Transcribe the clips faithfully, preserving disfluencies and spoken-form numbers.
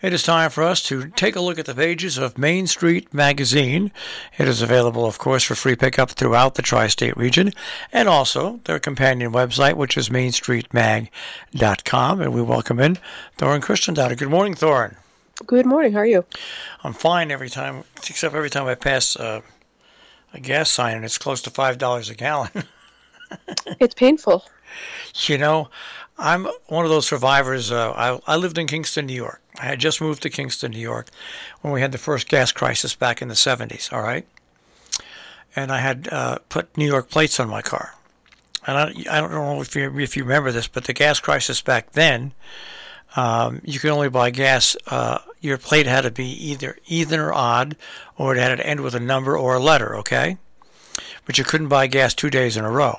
It is time for us to take a look at the pages of Main Street Magazine. It is available, of course, for free pickup throughout the tri-state region, and also their companion website, which is main street mag dot com. And we welcome in Thorin Christendotter. Good morning, Thorin. Good morning. How are you? I'm fine every time, except every time I pass uh, a gas sign, and it's close to five dollars a gallon. It's painful. You know, I'm one of those survivors. Uh, I, I lived in Kingston, New York. I had just moved to Kingston, New York when we had the first gas crisis back in the seventies, all right? And I had uh, put New York plates on my car. And I, I don't know if you, if you remember this, but the gas crisis back then, um, you could only buy gas. Uh, your plate had to be either even or odd, or it had to end with a number or a letter, okay? But you couldn't buy gas two days in a row.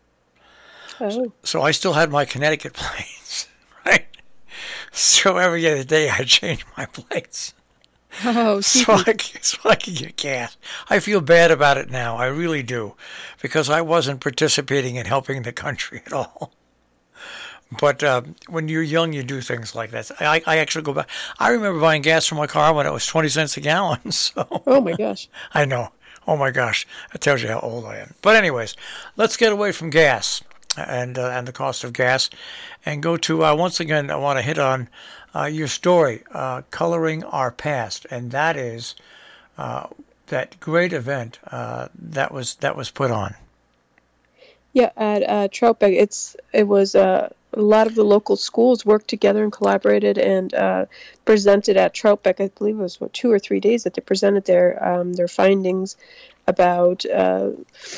Oh. So I still had my Connecticut plates, right? So every other day I changed my plates. Oh, so I, so I could get gas. I feel bad about it now. I really do. Because I wasn't participating in helping the country at all. But uh, when you're young, you do things like that. I, I actually go back. I remember buying gas for my car when it was twenty cents a gallon. So Oh, my gosh. I know. Oh, my gosh. That tells you how old I am. But anyways, let's get away from gas. And uh, and the cost of gas, and go to uh, once again. I want to hit on uh, your story, uh, Coloring Our Past, and that is uh, that great event uh, that was that was put on. Yeah, at uh, Troutbeck, it's it was uh, a lot of the local schools worked together and collaborated and uh, presented at Troutbeck. I believe it was what, two or three days that they presented their um, their findings about. Uh,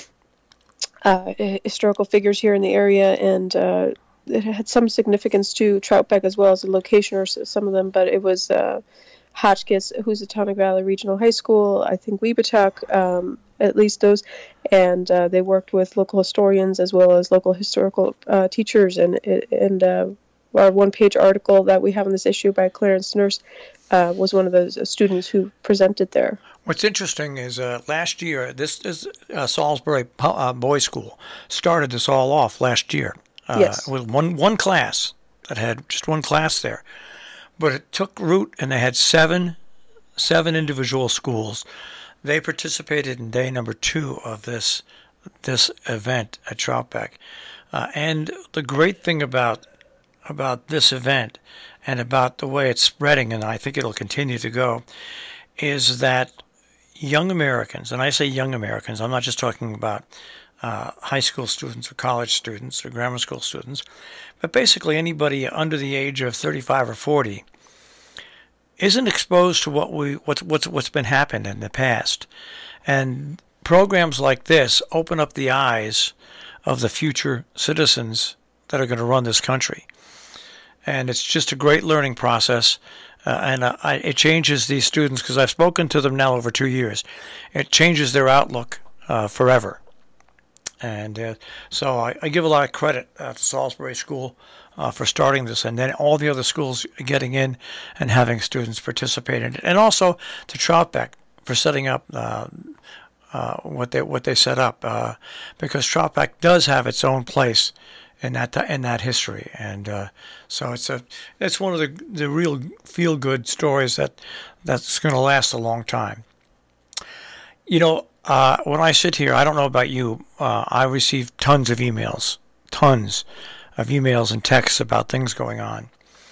Uh, historical figures here in the area, and uh, it had some significance to Troutbeck as well as the location or some of them, but it was uh, Hotchkiss, Housatonic Valley Regional High School, I think Weebatuck, um, at least those, and uh, they worked with local historians as well as local historical uh, teachers, and, and uh, our one-page article that we have in this issue by Clarence Nurse uh, was one of those students who presented there. What's interesting is uh, last year, this is uh, Salisbury uh, Boys School started this all off last year uh, yes. with one one class that had just one class there, but it took root and they had seven seven individual schools. They participated in day number two of this this event at Troutbeck, uh, and the great thing about about this event and about the way it's spreading, and I think it'll continue to go, is that young Americans, and I say young Americans, I'm not just talking about uh, high school students or college students or grammar school students, but basically anybody under the age of thirty-five or forty isn't exposed to what we what's what's what's been happened in the past, and programs like this open up the eyes of the future citizens that are going to run this country, and it's just a great learning process. Uh, and uh, I, it changes these students, because I've spoken to them now over two years. It changes their outlook uh, forever. And uh, so I, I give a lot of credit uh, to Salisbury School uh, for starting this, and then all the other schools getting in and having students participate in it. And also to Troutbeck for setting up uh, uh, what they what they set up, uh, because Troutbeck does have its own place in that in that history, and uh, so it's a it's one of the the real feel good stories that that's going to last a long time. You know, uh, when I sit here, I don't know about you, uh, I receive tons of emails, tons of emails and texts about things going on,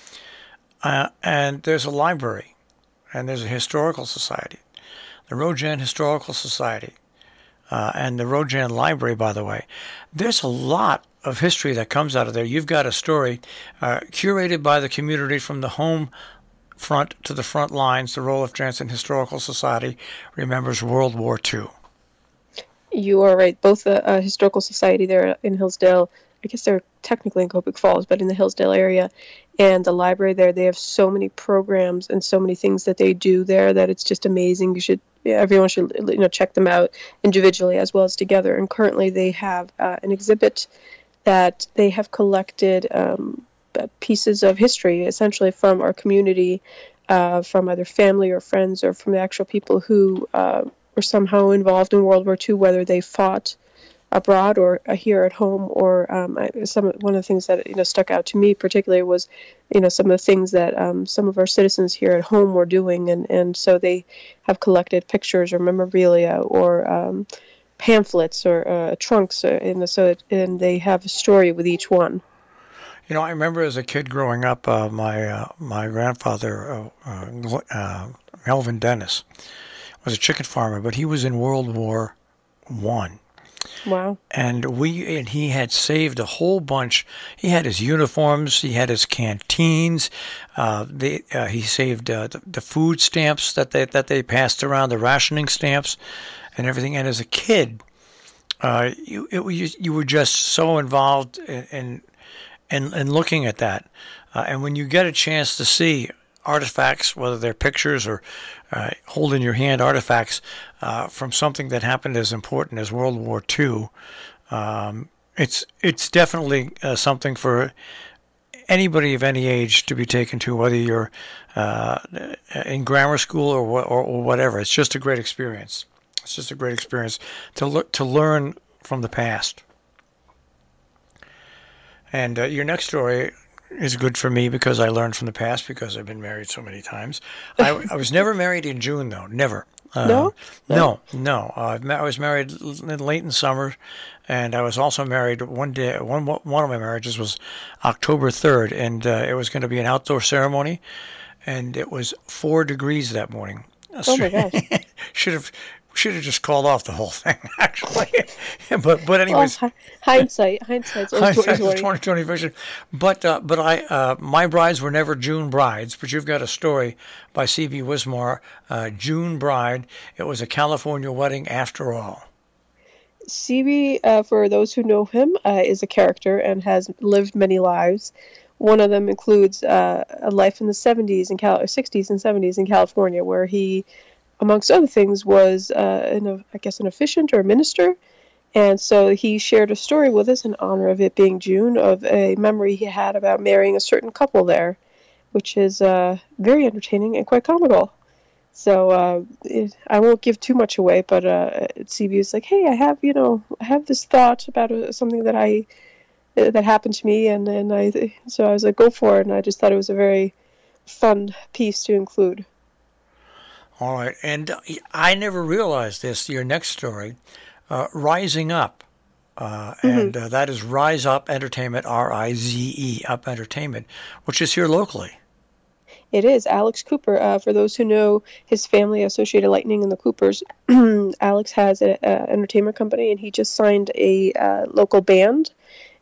uh, and there's a library, and there's a historical society, the Rojan Historical Society, uh, and the Rojan Library. By the way, there's a lot of history that comes out of there. You've got a story uh, curated by the community from the home front to the front lines. The Roloff Jansen Historical Society remembers World War Two. You are right. Both the uh, Historical Society there in Hillsdale, I guess they're technically in Copic Falls, but in the Hillsdale area, and the library there, they have so many programs and so many things that they do there that it's just amazing. You should, everyone should, you know, check them out individually as well as together. And currently they have uh, an exhibit that they have collected um, pieces of history, essentially from our community, uh, from either family or friends, or from the actual people who uh, were somehow involved in World War Two, whether they fought abroad or uh, here at home. Or um, I, some one of the things that you know stuck out to me particularly was, you know, some of the things that um, some of our citizens here at home were doing, and, and so they have collected pictures or memorabilia or um, pamphlets or uh, trunks, uh, and so it, and they have a story with each one. You know, I remember as a kid growing up, uh, my uh, my grandfather, uh, uh, uh, Melvin Dennis, was a chicken farmer, but he was in World War One. Wow. And we and he had saved a whole bunch. He had his uniforms. He had his canteens. Uh, they, uh, he saved uh, the, the food stamps that they that they passed around, the rationing stamps, and everything. And as a kid, uh, you it, you you were just so involved in in, in, in looking at that. Uh, and when you get a chance to see artifacts, whether they're pictures or uh, hold in your hand artifacts uh, from something that happened as important as World War Two, um, it's it's definitely uh, something for anybody of any age to be taken to, whether you're uh, in grammar school or, or or whatever. It's just a great experience. It's just a great experience to le- to learn from the past. And uh, your next story is good for me because I learned from the past because I've been married so many times. I, I was never married in June, though. Never. Uh, no? No, no. Uh, I was married late in summer, and I was also married one day. One one of my marriages was October third, and uh, it was going to be an outdoor ceremony, and it was four degrees that morning. Oh my gosh! Should have should have just called off the whole thing, actually. but but anyways, well, hindsight, hindsight's twenty twenty vision. But uh, but I uh, my brides were never June brides. But you've got a story by C B Wismar, uh, June Bride. It was a California wedding after all. C B, uh, for those who know him, uh, is a character and has lived many lives. One of them includes uh, a life in the seventies and Cal- sixties and seventies in California, where he, amongst other things, was, uh, an, I guess, an officiant or a minister. And so he shared a story with us in honor of it being June, of a memory he had about marrying a certain couple there, which is uh, very entertaining and quite comical. So uh, it, I won't give too much away, but uh, C B is like, hey, I have, you know, I have this thought about uh, something that I uh, that happened to me, and, and I so I was like, go for it, and I just thought it was a very fun piece to include. All right, and I never realized this. Your next story, uh, Rising Up, uh, mm-hmm. and uh, that is Rise Up Entertainment, R I Z E, Up Entertainment, which is here locally. It is. Alex Cooper, uh, for those who know his family, Associated Lightning and the Coopers, Alex has an entertainment company, and he just signed a uh, local band,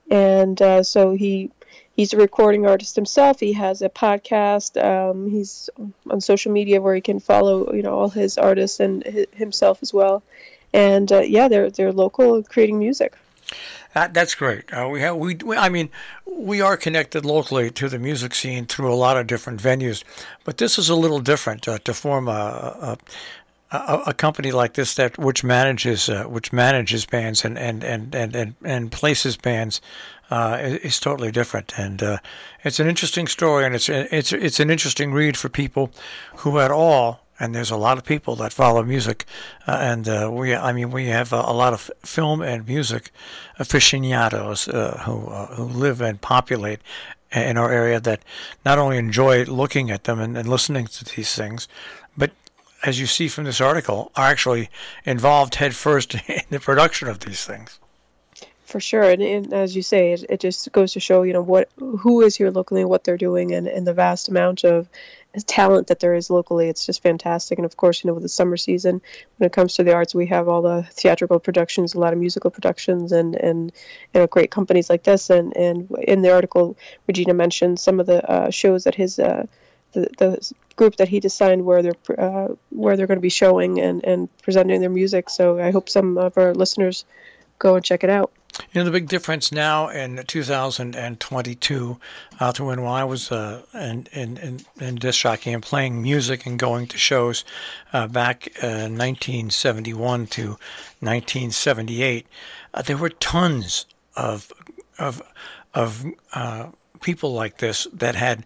and uh, so he... He's a recording artist himself. He has a podcast. Um, he's on social media where he can follow, you know, all his artists and his, himself as well. And uh, yeah, they're they're local, creating music. That, that's great. Uh, we have we, we I mean we are connected locally to the music scene through a lot of different venues, but this is a little different uh, to form a, a A, a company like this that which manages uh, which manages bands and and, and, and, and, and places bands uh, is, is totally different, and uh, it's an interesting story, and it's it's it's an interesting read for people who at all. And there's a lot of people that follow music, uh, and uh, we I mean we have a, a lot of film and music aficionados uh, who uh, who live and populate in our area that not only enjoy looking at them and, and listening to these things, but as you see from this article, are actually involved head first in the production of these things. For sure, and, and as you say, it, it just goes to show, you know, what who is here locally, what they're doing, and, and the vast amount of talent that there is locally. It's just fantastic. And of course, you know, with the summer season, when it comes to the arts, we have all the theatrical productions, a lot of musical productions, and and you know, great companies like this. And and in the article, Regina mentioned some of the uh, shows that his uh, the the group that he designed where they're uh, where they're going to be showing and and presenting their music. So I hope some of our listeners go and check it out. You know, the big difference now in two thousand twenty-two uh, to when I was uh, in, in, in, in disc jockey and playing music and going to shows uh, back uh, nineteen seventy-one to nineteen seventy-eight, uh, there were tons of of of uh, people like this that had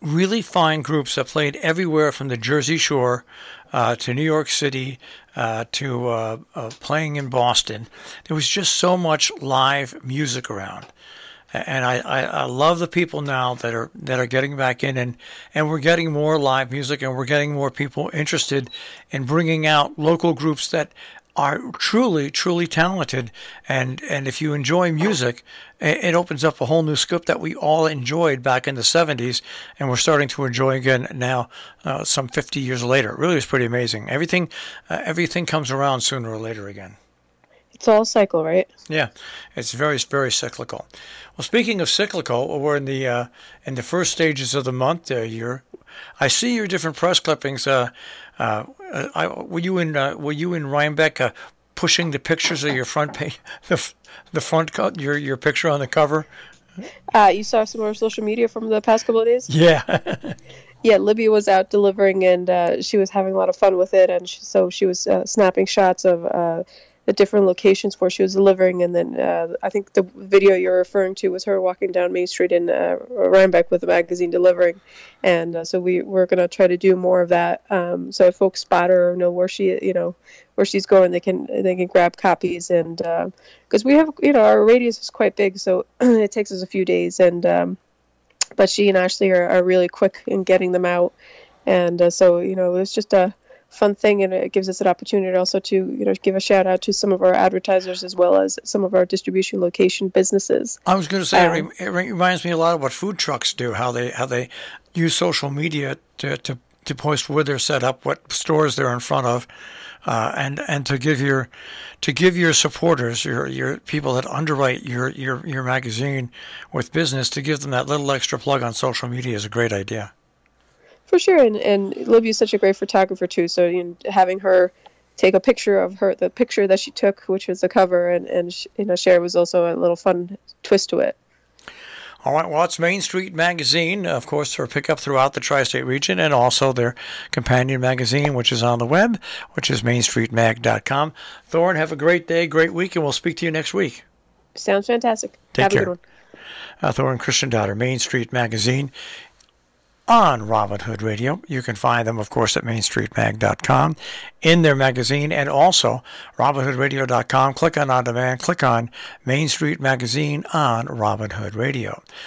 really fine groups that played everywhere from the Jersey Shore uh, to New York City uh, to uh, uh, playing in Boston. There was just so much live music around. And I, I, I love the people now that are that are getting back in, and, and we're getting more live music, and we're getting more people interested in bringing out local groups that are truly, truly talented. And, and if you enjoy music, it opens up a whole new scope that we all enjoyed back in the seventies, and we're starting to enjoy again now, uh, some fifty years later. It really is pretty amazing. Everything, uh, everything comes around sooner or later again. It's all cycle, right? Yeah, it's very, very cyclical. Well, speaking of cyclical, we're in the uh, in the first stages of the month. Uh, you're, I see your different press clippings. Uh, uh, I, were you in uh, Were you in Rhinebeck uh, pushing the pictures of your front page, the the front cut, your your picture on the cover? Uh, you saw some of our social media from the past couple of days? Yeah. Yeah, Libby was out delivering, and uh, she was having a lot of fun with it, and she, so she was uh, snapping shots of uh, the different locations where she was delivering, and then uh, I think the video you're referring to was her walking down Main Street in uh, Rhinebeck with the magazine delivering, and uh, so we we're gonna try to do more of that. Um, so if folks spot her or know where she, you know, where she's going, they can they can grab copies, and because uh, we have, you know, our radius is quite big, so it takes us a few days, and um, but she and Ashley are, are really quick in getting them out, and uh, so you know it was just a fun thing, and it gives us an opportunity also to, you know, give a shout out to some of our advertisers as well as some of our distribution location businesses. I was going to say, um, it reminds me a lot of what food trucks do, how they how they use social media to to, to post where they're set up, what stores they're in front of, uh, and and to give your to give your supporters, your your people that underwrite your your your magazine with business, to give them that little extra plug on social media is a great idea. For sure, and and Libby is such a great photographer too. So, you know, having her take a picture of her, the picture that she took, which was the cover, and and you know, share, was also a little fun twist to it. All right, well, it's Main Street Magazine, of course, for pickup throughout the tri-state region, and also their companion magazine, which is on the web, which is main street mag dot com. Thorne, have a great day, great week, and we'll speak to you next week. Sounds fantastic. Take have care. a good one. Uh, Thorne Christian-Daughter, Main Street Magazine, on Robin Hood Radio. You can find them, of course, at main street mag dot com in their magazine, and also robin hood radio dot com. Click on On Demand, click on Main Street Magazine on Robin Hood Radio.